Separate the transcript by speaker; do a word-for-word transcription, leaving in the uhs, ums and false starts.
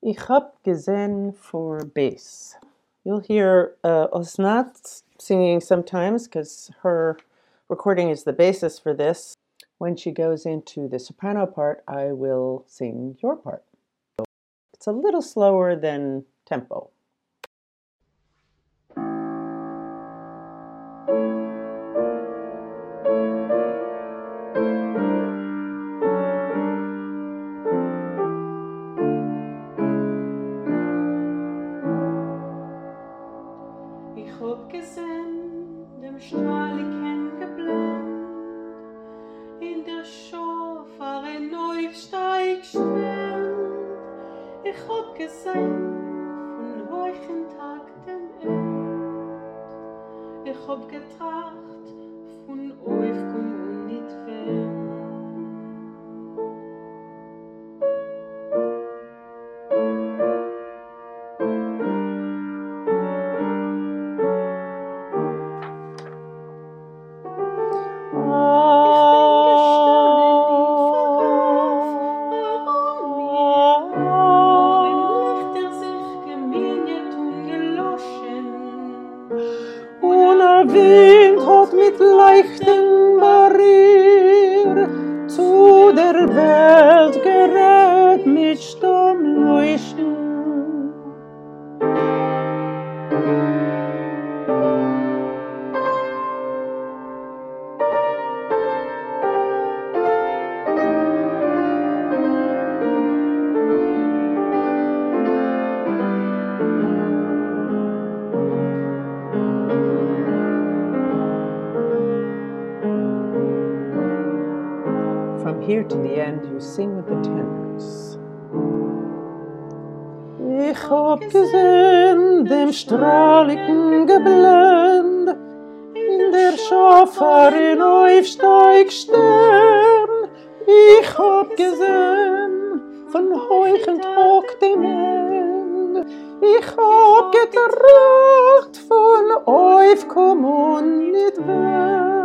Speaker 1: Ich hab gesehen for bass. You'll hear uh, Osnat singing sometimes because her recording is the basis for this. When she goes into the soprano part, I will sing your part. It's a little slower than tempo.
Speaker 2: Ich hab gesehen, dem Strahl ich kenn geblendet, in der Schofar ein Neufsteig stehend. Ich hab gesehen, von heuchen Tag dem End. Ich hab getracht, von euch komm und nicht fern.
Speaker 1: Wind hat mit leichten Barrier zu der Welt gerät mit Stammleuchten. From here to the end, you sing with the tenors. Ich hab gesehen dem strahligen Geblend in der Schafar in Aufsteig Stern. Ich hab gesehen von heuchen Tag dem End. Ich hab getracht von Aufkomm und nicht weg.